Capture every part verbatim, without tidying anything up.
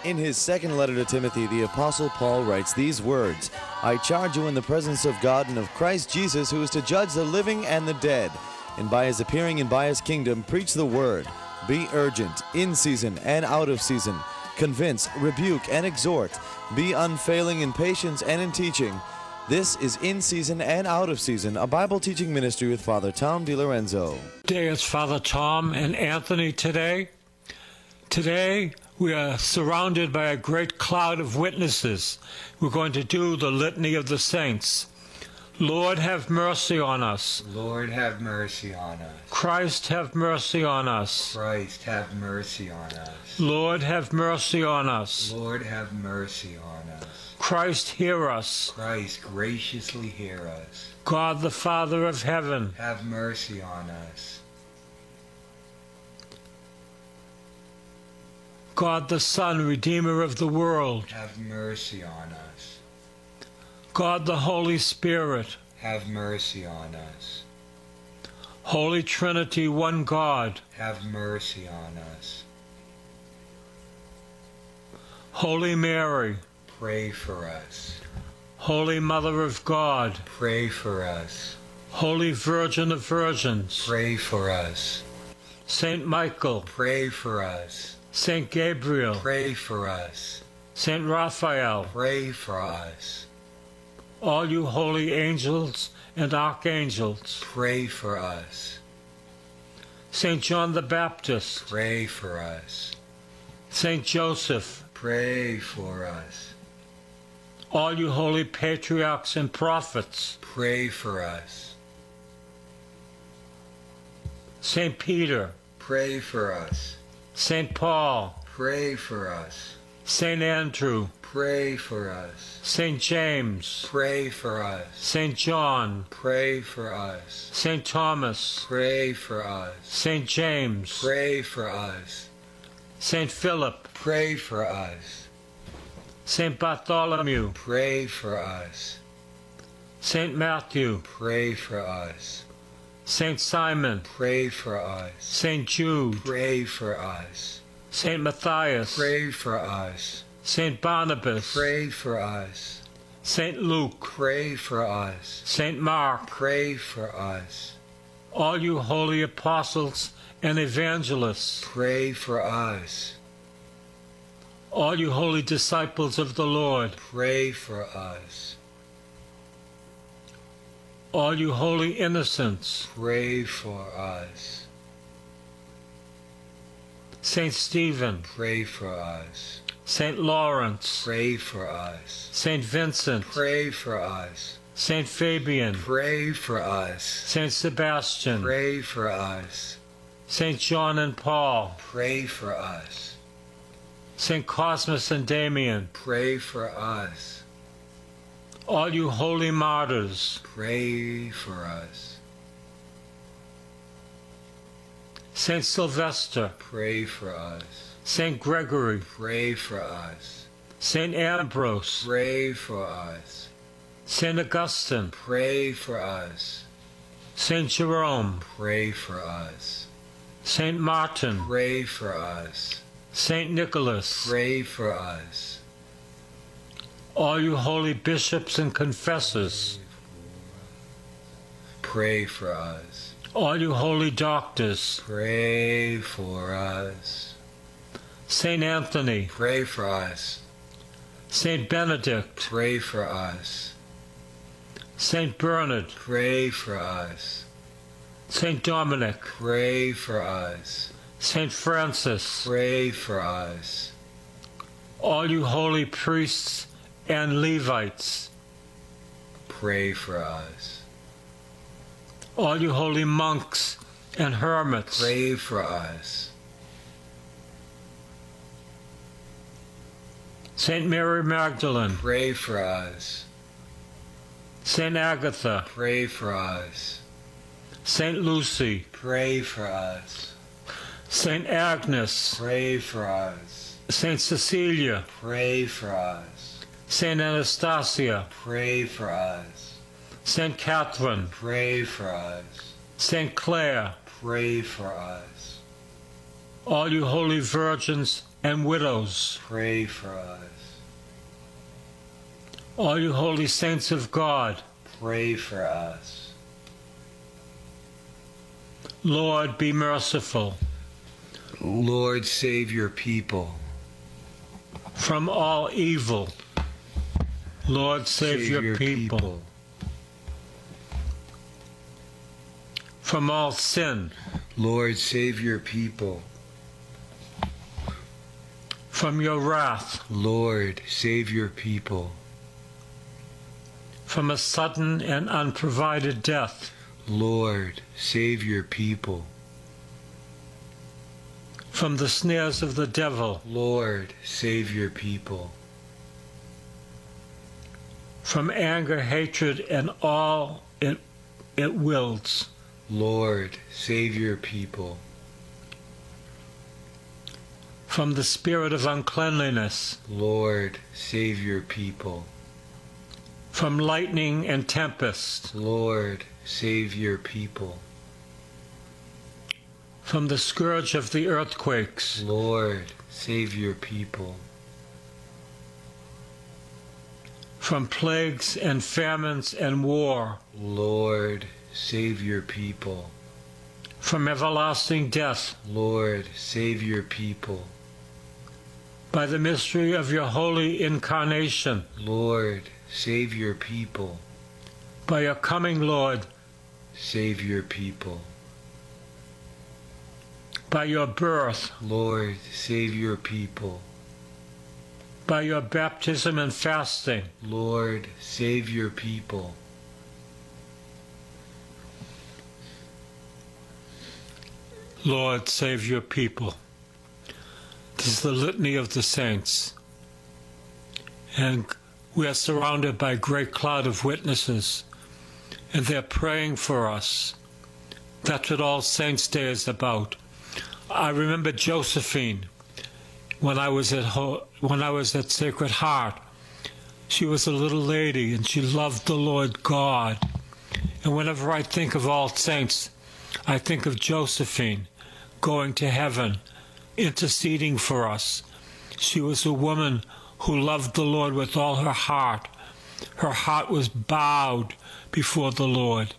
In his second letter to Timothy, the Apostle Paul writes these words, I charge you in the presence of God and of Christ Jesus, who is to judge the living and the dead, and by his appearing and by his kingdom, preach the word. Be urgent, in season and out of season. Convince, rebuke, and exhort. Be unfailing in patience and in teaching. This is In Season and Out of Season, a Bible teaching ministry with Father Tom DiLorenzo. Today is Father Tom and Anthony today. Today we are surrounded by a great cloud of witnesses. We're going to do the Litany of the Saints. Lord, have mercy on us. Lord, have mercy on us. Christ, have mercy on us. Christ, have mercy on us. Lord, have mercy on us. Lord, have mercy on us. Christ, hear us. Christ, graciously hear us. God, the Father of heaven, have mercy on us. God, the Son, Redeemer of the world, have mercy on us. God, the Holy Spirit, have mercy on us. Holy Trinity, one God, have mercy on us. Holy Mary, pray for us. Holy Mother of God, pray for us. Holy Virgin of Virgins, pray for us. Saint Michael, pray for us. Saint Gabriel, pray for us. Saint Raphael, pray for us. All you holy angels and archangels, pray for us. Saint John the Baptist, pray for us. Saint Joseph, pray for us. All you holy patriarchs and prophets, pray for us. Saint Peter, pray for us. Saint Paul, pray for us. Saint Andrew, pray for us. Saint James, pray for us. Saint John, pray for us. Saint Thomas, pray for us. Saint James, pray for us. Saint Philip, pray for us. Saint Bartholomew, pray for us. Saint Matthew, pray for us. Saint Simon, pray for us. Saint Jude, pray for us. Saint Matthias, pray for us. Saint Barnabas, pray for us. Saint Luke, pray for us. Saint Mark, pray for us. All you holy apostles and evangelists, pray for us. All you holy disciples of the Lord, pray for us. All you holy innocents, pray for us. Saint Stephen, pray for us. Saint Lawrence, pray for us. Saint Vincent, pray for us. Saint Fabian, pray for us. Saint Sebastian, pray for us. Saint John and Paul, pray for us. Saint Cosmas and Damian, pray for us. All you holy martyrs, pray for us. Saint Sylvester, pray for us. Saint Gregory, pray for us. Saint Ambrose, pray for us. Saint Augustine, pray for us. Saint Jerome, pray for us. Saint Martin, pray for us. Saint Nicholas, pray for us. All you holy bishops and confessors, pray for us. All you holy doctors, pray for us. Saint Anthony, pray for us. Saint Benedict, pray for us. Saint Bernard, pray for us. Saint Dominic, pray for us. Saint Francis, pray for us. All you holy priests and Levites, pray for us. All you holy monks and hermits, pray for us. Saint Mary Magdalene, pray for us. Saint Agatha, pray for us. Saint Lucy, pray for us. Saint Agnes, pray for us. Saint Cecilia, pray for us. Saint Anastasia, pray for us. Saint Catherine, pray for us. Saint Clare, pray for us. All you holy virgins and widows. Pray for us. All you holy saints of God, Pray for us. Lord, be merciful. Lord, save your people. From all evil, Lord, save, your, people. From all sin, Lord, save your people. from your wrath, Lord, save your people. from a sudden and unprovided death, Lord, save your people. from the snares of the devil, Lord, save your people. from anger, hatred, and all it, it wills, Lord, save your people. from the spirit of uncleanliness, Lord, save your people. from lightning and tempest, Lord, save your people. from the scourge of the earthquakes, Lord, save your people. from plagues and famines and war, Lord, save your people. from everlasting death, Lord, save your people. by the mystery of your holy incarnation, Lord, save your people. by your coming, Lord, Save your people. by your birth, Lord, save your people. by your baptism and fasting, Lord, save your people. Lord, save your people. This is the litany of the saints. And we are surrounded by a great cloud of witnesses, and they're praying for us. That's what All Saints' Day is about. I remember Josephine, when I was at Ho- when I was at Sacred Heart. She was a little lady, and she loved the Lord God. And whenever I think of All Saints, I think of Josephine going to heaven, interceding for us. She was a woman who loved the Lord with all her heart. Her heart was bowed before the Lord.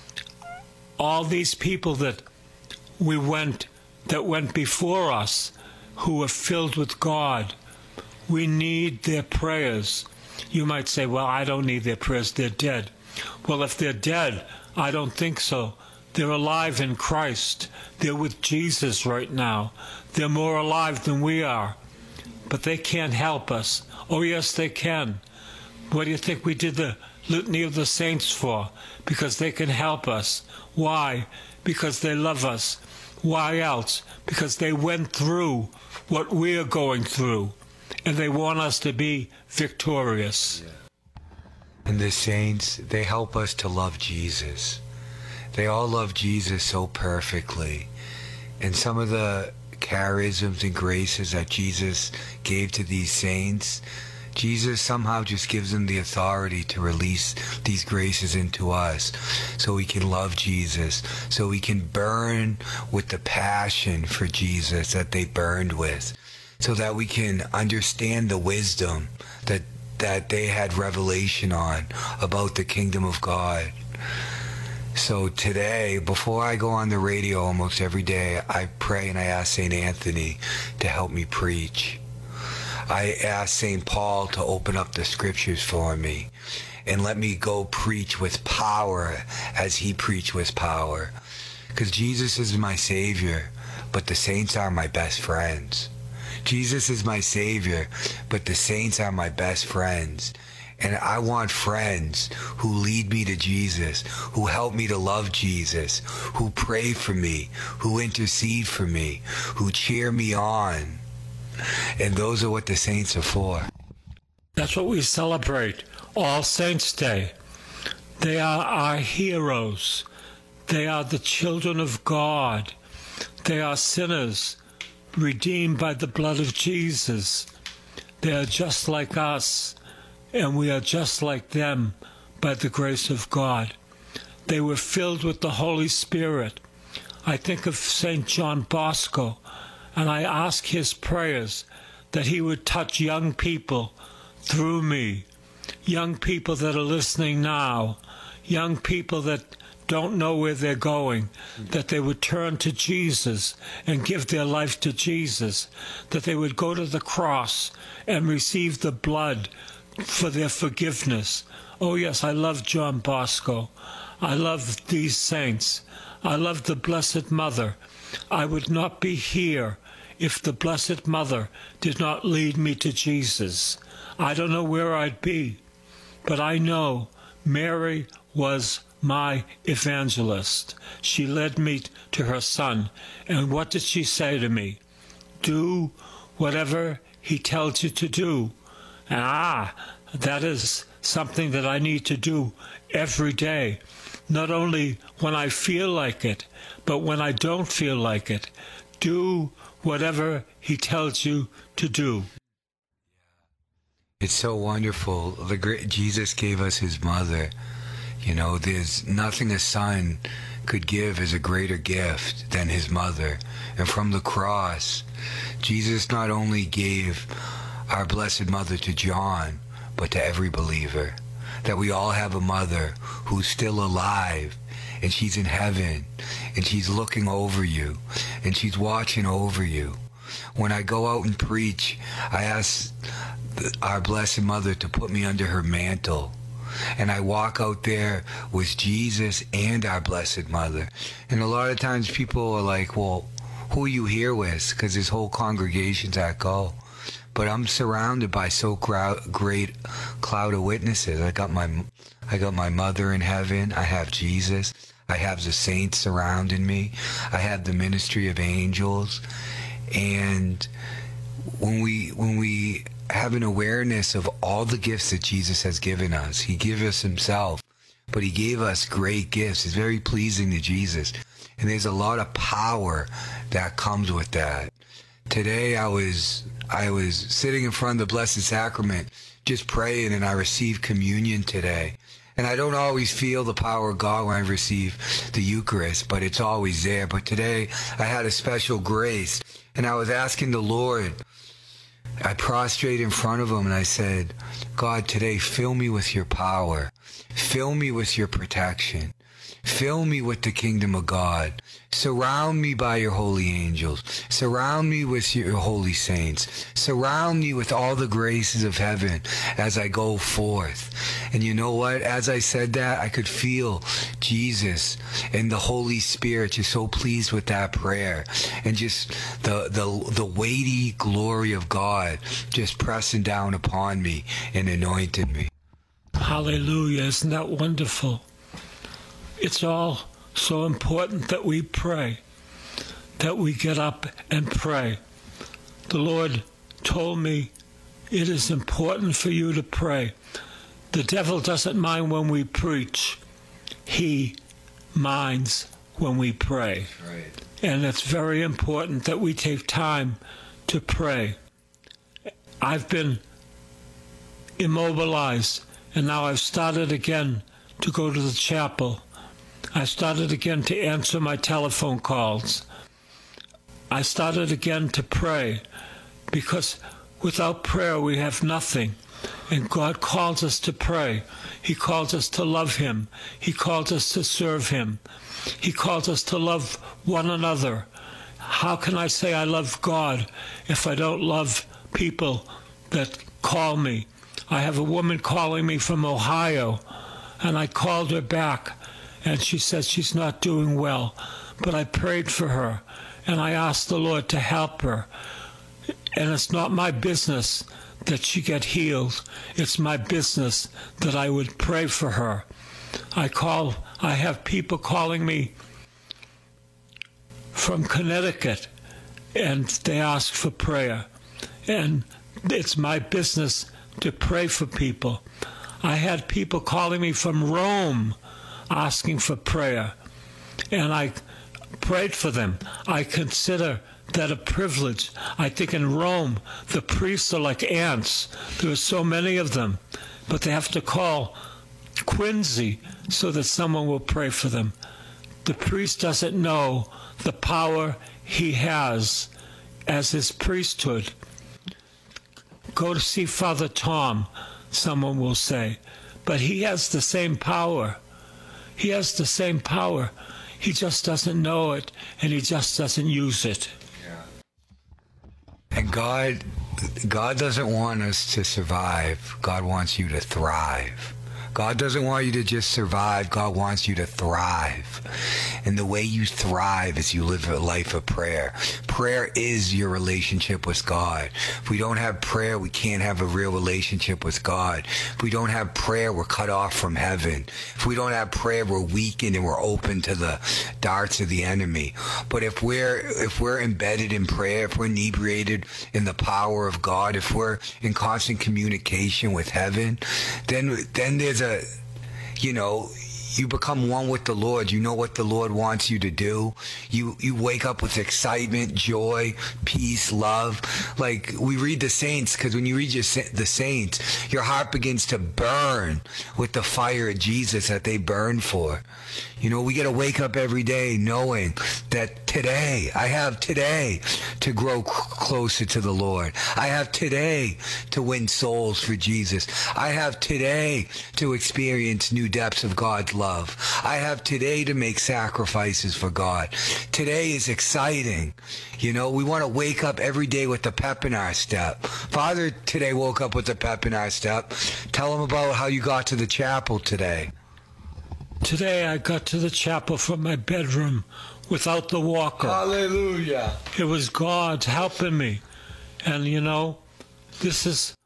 All these people that we went, that went before us, who were filled with God, we need their prayers. You might say, well, I don't need their prayers, they're dead. Well, if they're dead, I don't think so. They're alive in Christ. They're with Jesus right now. They're more alive than we are. But they can't help us. Oh, yes, they can. What do you think we did the Litany of the Saints for? Because they can help us. Why? Because they love us. Why else? Because they went through what we're going through, and they want us to be victorious. And the saints, they help us to love Jesus. They all love Jesus so perfectly. And some of the charisms and graces that Jesus gave to these saints, Jesus somehow just gives them the authority to release these graces into us so we can love Jesus, so we can burn with the passion for Jesus that they burned with, so that we can understand the wisdom that that they had revelation on about the kingdom of God. So today, before I go on the radio almost every day, I pray and I ask Saint Anthony to help me preach. I ask Saint Paul to open up the scriptures for me and let me go preach with power as he preached with power. Because Jesus is my Savior, but the saints are my best friends. Jesus is my Savior, but the saints are my best friends. And I want friends who lead me to Jesus, who help me to love Jesus, who pray for me, who intercede for me, who cheer me on. And those are what the saints are for. That's what we celebrate, All Saints' Day. They are our heroes. They are the children of God. They are sinners, redeemed by the blood of Jesus. They are just like us, and we are just like them by the grace of God. They were filled with the Holy Spirit. I think of Saint John Bosco, And I ask his prayers that he would touch young people through me, young people that are listening now, young people that don't know where they're going, that they would turn to Jesus and give their life to Jesus, that they would go to the cross and receive the blood for their forgiveness. Oh yes, I love John Bosco. I love these saints. I love the Blessed Mother. I would not be here if the Blessed Mother did not lead me to Jesus. I don't know where I'd be, but I know Mary was my evangelist. She led me to her son. And what did she say to me? Do whatever he tells you to do. Ah, that is something that I need to do every day. Not only when I feel like it, but when I don't feel like it. Do whatever he tells you to do. It's so wonderful. The great Jesus gave us his mother. You know, there's nothing a son could give as a greater gift than his mother. And from the cross, Jesus not only gave our Blessed Mother to John, but to every believer. That we all have a mother who's still alive, and she's in heaven, and she's looking over you, and she's watching over you. When I go out and preach, I ask our Blessed Mother to put me under her mantle. And I walk out there with Jesus and our Blessed Mother. And a lot of times people are like, well, who are you here with? Because there's whole congregations that go. But I'm surrounded by so crowd, great cloud of witnesses. I got my, I got my mother in heaven. I have Jesus. I have the saints surrounding me. I have the ministry of angels. And when we, when we have an awareness of all the gifts that Jesus has given us, he gave us himself, but he gave us great gifts. It's very pleasing to Jesus. And there's a lot of power that comes with that. Today I was I was sitting in front of the Blessed Sacrament just praying, and I received communion today. And I don't always feel the power of God when I receive the Eucharist, but it's always there. But today I had a special grace, and I was asking the Lord. I prostrate in front of him and I said, God, today fill me with your power. Fill me with your protection. Fill me with the kingdom of God. Surround me by your holy angels. Surround me with your holy saints. Surround me with all the graces of heaven as I go forth. And you know what? As I said that, I could feel Jesus and the Holy Spirit just so pleased with that prayer. And just the, the, the weighty glory of God just pressing down upon me and anointing me. Hallelujah. Isn't that wonderful? It's all so important that we pray, that we get up and pray. The Lord told me it is important for you to pray. The devil doesn't mind when we preach. He minds when we pray. Right. And it's very important that we take time to pray. I've been immobilized, and now I've started again to go to the chapel. I started again to answer my telephone calls. I started again to pray, because without prayer we have nothing. And God calls us to pray. He calls us to love him. He calls us to serve him. He calls us to love one another. How can I say I love God if I don't love people that call me? I have a woman calling me from Ohio, and I called her back. And she said she's not doing well. But I prayed for her, and I asked the Lord to help her. And it's not my business that she get healed. It's my business that I would pray for her. I call, I have people calling me from Connecticut, and they ask for prayer. And it's my business to pray for people. I had people calling me from Rome, asking for prayer, and I prayed for them. I consider that a privilege. I think in Rome, the priests are like ants. There are so many of them, but they have to call Quincy so that someone will pray for them. The priest doesn't know the power he has as his priesthood. Go to see Father Tom, someone will say. But he has the same power. He has the same power. He just doesn't know it, and he just doesn't use it. And God, God doesn't want us to survive. God wants you to thrive. God doesn't want you to just survive. God wants you to thrive. And the way you thrive is you live a life of prayer. Prayer is your relationship with God. If we don't have prayer, we can't have a real relationship with God. If we don't have prayer, we're cut off from heaven. If we don't have prayer, we're weakened and we're open to the darts of the enemy. But if we're if we're embedded in prayer, if we're inebriated in the power of God, if we're in constant communication with heaven, then then there's a you know, you become one with the Lord. You know what the Lord wants you to do. You you wake up with excitement, joy, peace, love. Like we read the saints, because when you read your, the saints, your heart begins to burn with the fire of Jesus that they burn for. You know, we got to wake up every day knowing that today, I have today to grow c- closer to the Lord. I have today to win souls for Jesus. I have today to experience new depths of God's love. I have today to make sacrifices for God. Today is exciting. You know, we want to wake up every day with the pep in our step. Father today woke up with the pep in our step. Tell him about how you got to the chapel today. Today I got to the chapel from my bedroom without the walker. Hallelujah. It was God helping me. And you know, this is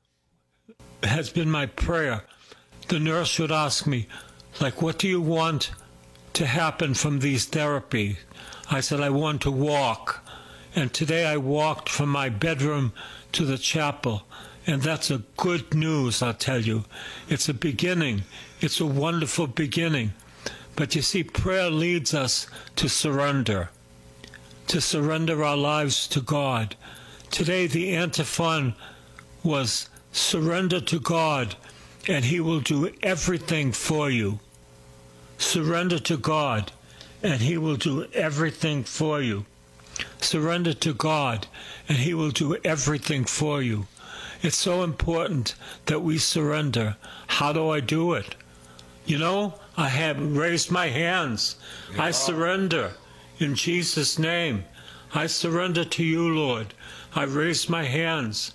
has been my prayer. The nurse would ask me, like, what do you want to happen from these therapy? I said, I want to walk. And today I walked from my bedroom to the chapel. And that's a good news, I'll tell you. It's a beginning. It's a wonderful beginning. But you see, prayer leads us to surrender, to surrender our lives to God. Today the antiphon was surrender to God, and he will do everything for you. Surrender to God, and he will do everything for you. Surrender to God, and he will do everything for you. It's so important that we surrender. How do I do it? You know, I have raised my hands. Yeah. I surrender in Jesus' name. I surrender to you, Lord. I raise my hands.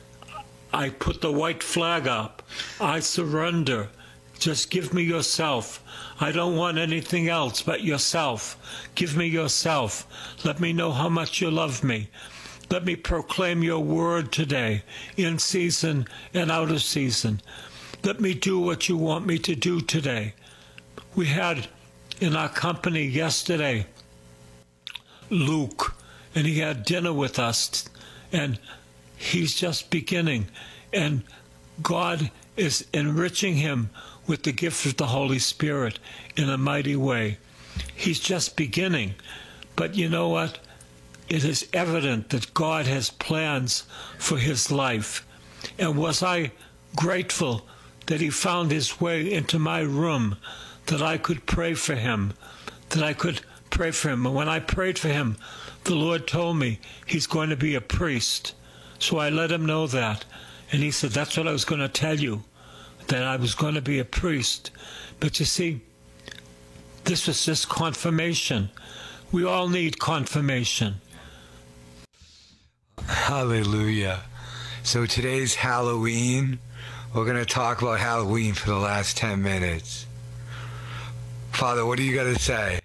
I put the white flag up. I surrender. Just give me yourself. I don't want anything else but yourself. Give me yourself. Let me know how much you love me. Let me proclaim your word today, in season and out of season. Let me do what you want me to do today. We had in our company yesterday Luke, and he had dinner with us, and he's just beginning, and God is enriching him with the gift of the Holy Spirit in a mighty way. He's just beginning, but you know what? It is evident that God has plans for his life. And was I grateful that he found his way into my room, that I could pray for him, that I could pray for him. And when I prayed for him, the Lord told me he's going to be a priest. So I let him know that. And he said, that's what I was going to tell you, that I was going to be a priest. But you see, this was just confirmation. We all need confirmation. Hallelujah. So today's Halloween. We're going to talk about Halloween for the last ten minutes. Father, what do you got to say?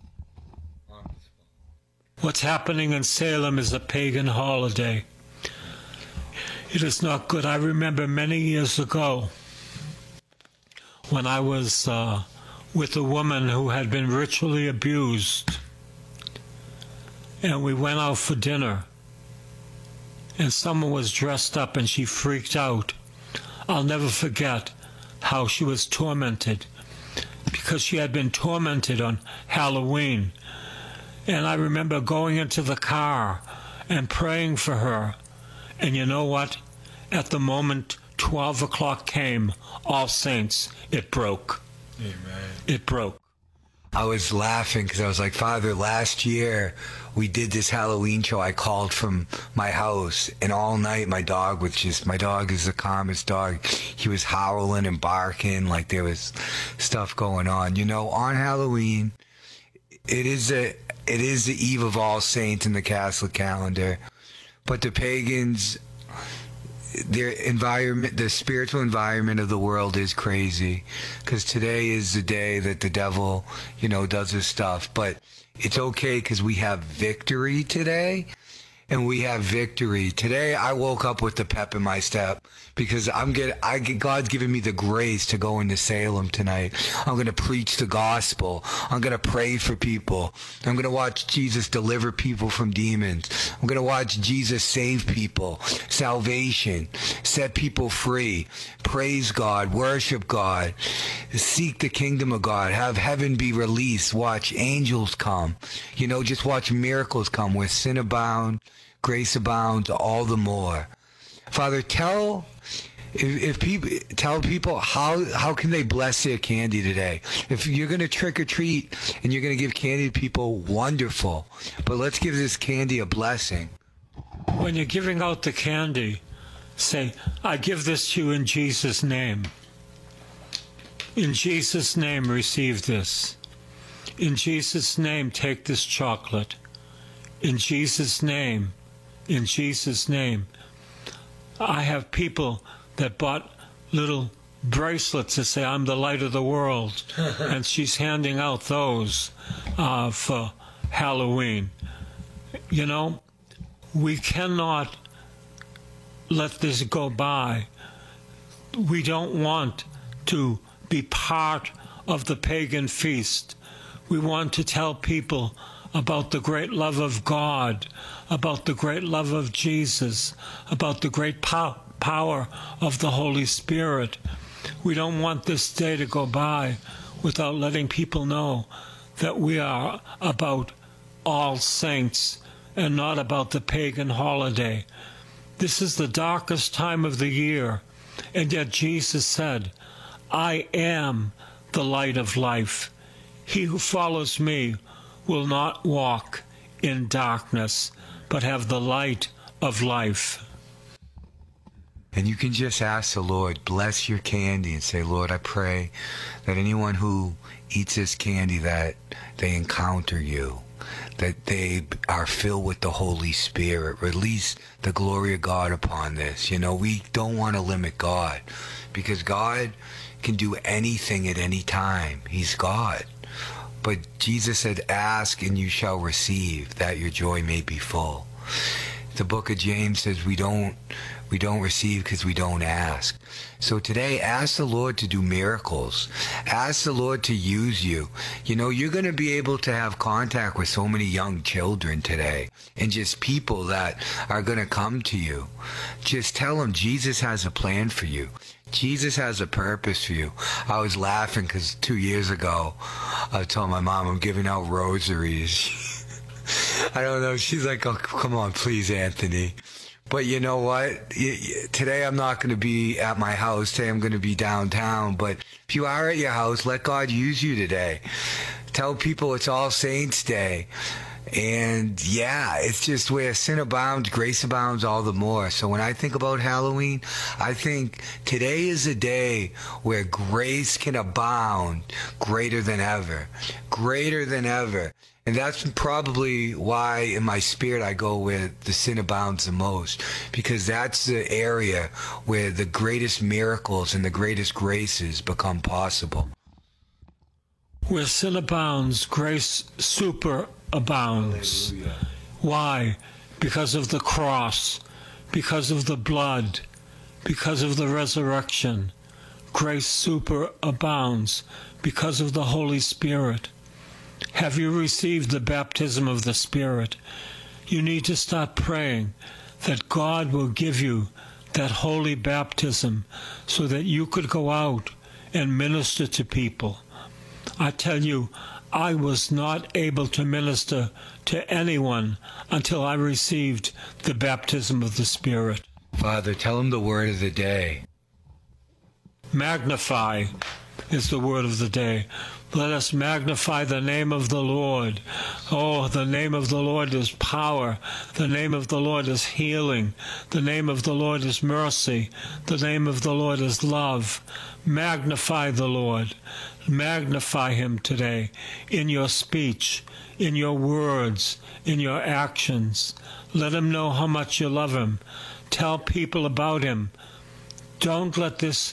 What's happening in Salem is a pagan holiday. It is not good. I remember many years ago when I was uh, with a woman who had been ritually abused, and we went out for dinner, and someone was dressed up and she freaked out. I'll never forget how she was tormented, because she had been tormented on Halloween. And I remember going into the car and praying for her. And you know what? At the moment twelve o'clock came, All Saints, it broke. Amen. It broke. I was laughing because I was like, Father, last year we did this Halloween show. I called from my house, and all night my dog was just, my dog is the calmest dog. He was howling and barking like there was stuff going on. You know, on Halloween, it is a, it is the Eve of All Saints in the Catholic calendar, but the pagans, their environment, the spiritual environment of the world is crazy, because today is the day that the devil, you know, does his stuff. But it's okay because we have victory today, and we have victory today. I woke up with the pep in my step because I'm getting, I get, God's given me the grace to go into Salem tonight. I'm going to preach the gospel. I'm going to pray for people. I'm going to watch Jesus deliver people from demons. I'm going to watch Jesus save people, salvation, set people free, praise God, worship God, seek the kingdom of God, have heaven be released, watch angels come, you know, just watch miracles come. Where sin abound, grace abounds all the more. Father, tell if, if people tell people how how can they bless their candy today. If you're going to trick or treat and you're going to give candy to people, wonderful. But let's give this candy a blessing. When you're giving out the candy, say, I give this to you in Jesus' name. In Jesus' name, receive this. In Jesus' name, take this chocolate. In Jesus' name, in Jesus' name. I have people that bought little bracelets that say, I'm the light of the world. And she's handing out those uh, for Halloween. You know, we cannot let this go by. We don't want to be part of the pagan feast. We want to tell people about the great love of God, about the great love of Jesus, about the great pow power of the Holy Spirit. We don't want this day to go by without letting people know that we are about All Saints and not about the pagan holiday. This is the darkest time of the year, and yet Jesus said, I am the light of life. He who follows me will not walk in darkness, but have the light of life. And you can just ask the Lord, bless your candy, and say, Lord, I pray that anyone who eats this candy, that they encounter you, that they are filled with the Holy Spirit. Release the glory of God upon this. You know, we don't want to limit God, because God can do anything at any time. He's God. But Jesus said, ask and you shall receive, that your joy may be full. The book of James says we don't we don't receive because we don't ask. So today, ask the Lord to do miracles. Ask the Lord to use you. You know, you're going to be able to have contact with so many young children today, and just people that are going to come to you. Just tell them Jesus has a plan for you. Jesus has a purpose for you. I was laughing because two years ago, I told my mom I'm giving out rosaries. I don't know. She's like, oh, come on, please, Anthony. But you know what? Today I'm not going to be at my house. Today I'm going to be downtown. But if you are at your house, let God use you today. Tell people it's All Saints Day. And yeah, it's just where sin abounds, grace abounds all the more. So when I think about Halloween, I think today is a day where grace can abound greater than ever, greater than ever. And that's probably why in my spirit I go where the sin abounds the most, because that's the area where the greatest miracles and the greatest graces become possible. Where sin abounds, grace superabounds. Hallelujah. Why? Because of the cross, because of the blood, because of the resurrection. Grace superabounds because of the Holy Spirit. Have you received the baptism of the Spirit? You need to start praying that God will give you that holy baptism so that you could go out and minister to people. I tell you, I was not able to minister to anyone until I received the baptism of the Spirit. Father, tell them the word of the day. Magnify is the word of the day. Let us magnify the name of the Lord. Oh, the name of the Lord is power. The name of the Lord is healing. The name of the Lord is mercy. The name of the Lord is love. Magnify the Lord. Magnify him today in your speech, in your words, in your actions. Let him know how much you love him. Tell people about him. Don't let this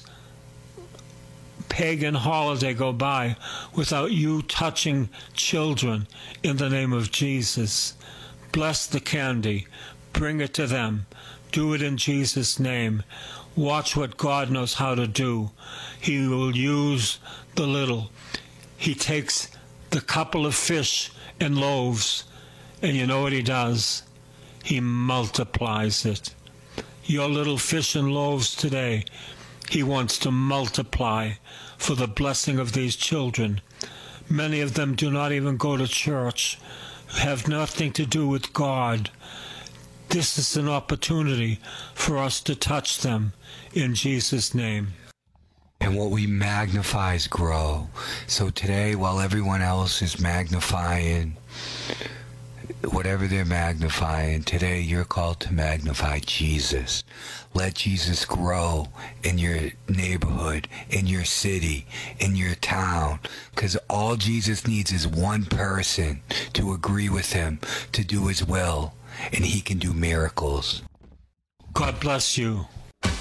pagan holiday go by without you touching children in the name of Jesus. Bless the candy. Bring it to them. Do it in Jesus' name. Watch what God knows how to do. He will use the little. He takes the couple of fish and loaves, and you know what he does? He multiplies it. Your little fish and loaves today, he wants to multiply for the blessing of these children. Many of them do not even go to church, have nothing to do with God. This is an opportunity for us to touch them in Jesus' name. And what we magnify is grow. So today, while everyone else is magnifying whatever they're magnifying, today you're called to magnify Jesus. Let Jesus grow in your neighborhood, in your city, in your town, because all Jesus needs is one person to agree with him, to do his will, and he can do miracles. God bless you.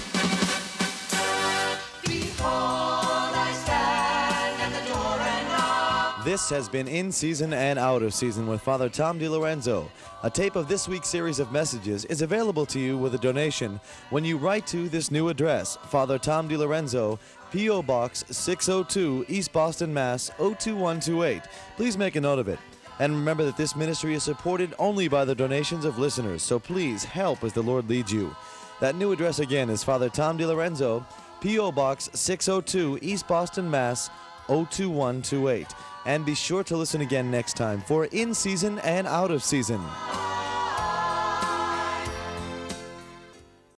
This has been In Season and Out of Season with Father Tom DiLorenzo. A tape of this week's series of messages is available to you with a donation when you write to this new address, Father Tom DiLorenzo, P O. Box six oh two, East Boston, Mass. oh two one two eight. Please make a note of it. And remember that this ministry is supported only by the donations of listeners, so please help as the Lord leads you. That new address again is Father Tom DiLorenzo, P O. Box six oh two, East Boston, Mass. oh two one two eight. And be sure to listen again next time for In Season and Out of Season.